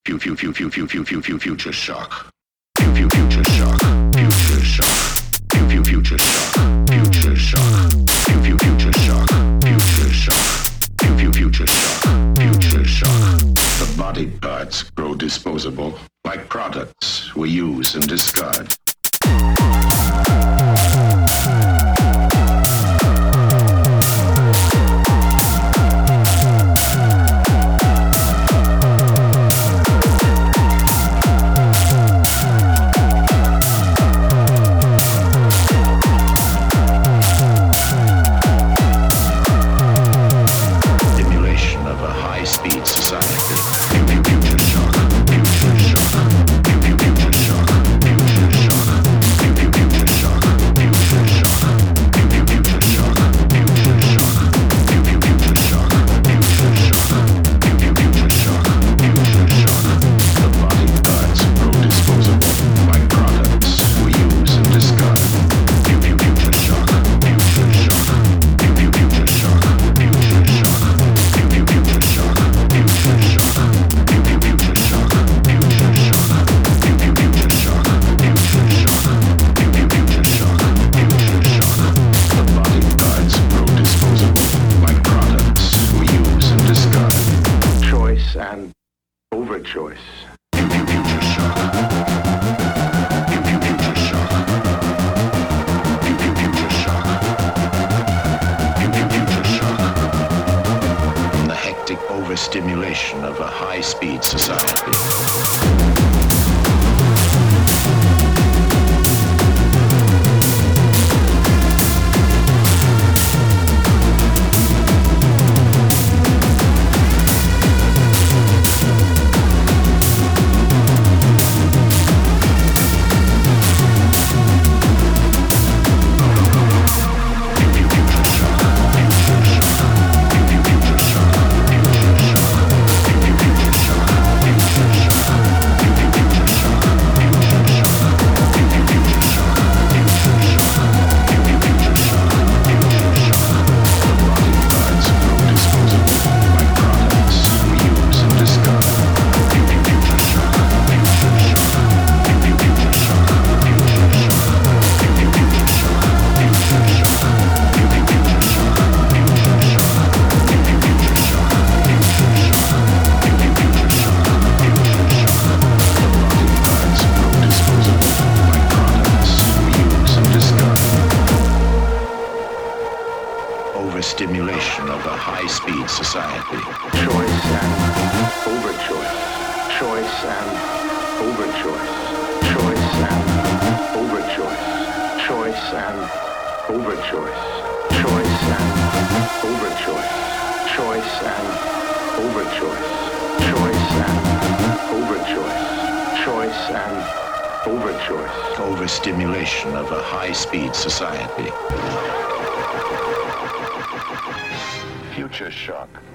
Future shock. Future shock. Future shock. Future shock. Future shock. Future shock. Future shock. Future shock. Future shock. The body parts grow disposable like products we use and discard. Overstimulation of a high-speed society. Overstimulation of a high-speed society. Choice and overchoice. Choice and overchoice. Choice and overchoice. Choice and overchoice. Choice and overchoice. Choice and overchoice. Choice and overchoice. Choice and overchoice. Overstimulation of a high-speed society. Future shock.